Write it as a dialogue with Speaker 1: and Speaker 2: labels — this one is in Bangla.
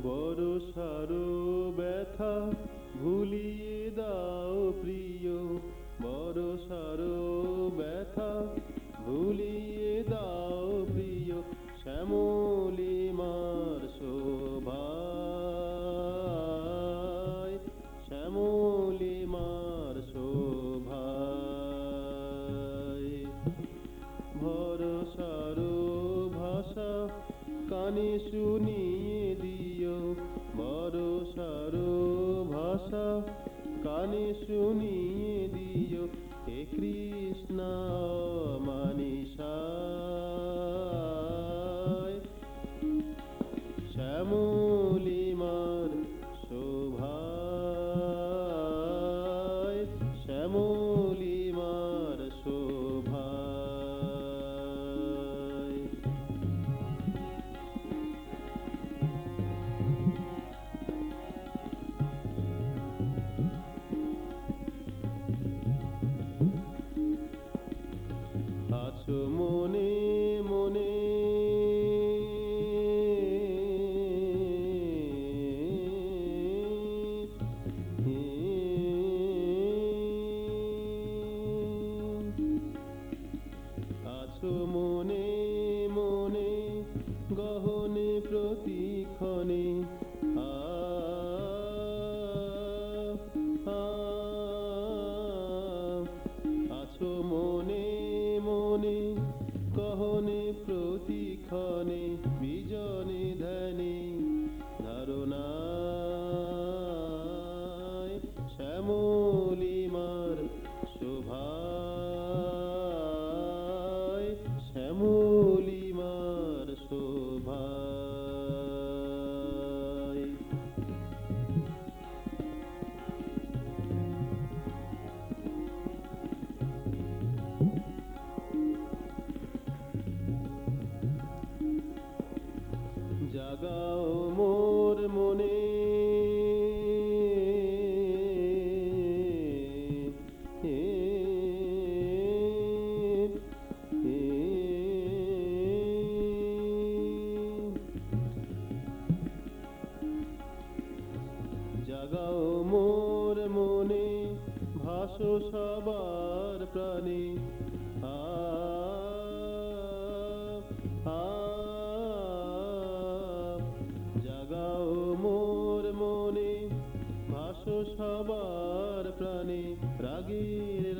Speaker 1: বরষার ব্যথা ভুলিয়ে দাও প্রিয়, বরষার ব্যথা ভুলিয়ে দাও প্রিয়, শ্যামলী মার শোভায়, শ্যামলী মার শোভায়। ভরসার ভাষা কানে শুনিয়ে দিও, ভরসার ভাষা কানে শুনিয়ে দিও, হে কৃষ্ণ মানিসায়, শ্যামলী মার শোভায়, শ্যামলী মার শোভায়। আছো মনে মনে আছো মনে মনে গহনে প্রতিক্ষণে, আ আ আছো মনে মনে গহনে প্রতিক্ষণে, বিজনে ধ্যানে ধারণায়, শ্যামলী মার শোভায়, শ্যামলী মার শোভায়। জাগাও মোর মনে জাগাও মোর মনে, ভাসো সবার প্রাণে, আ আ জাগাও মোর মনে, ভাসো সবার প্রাণে, রাগের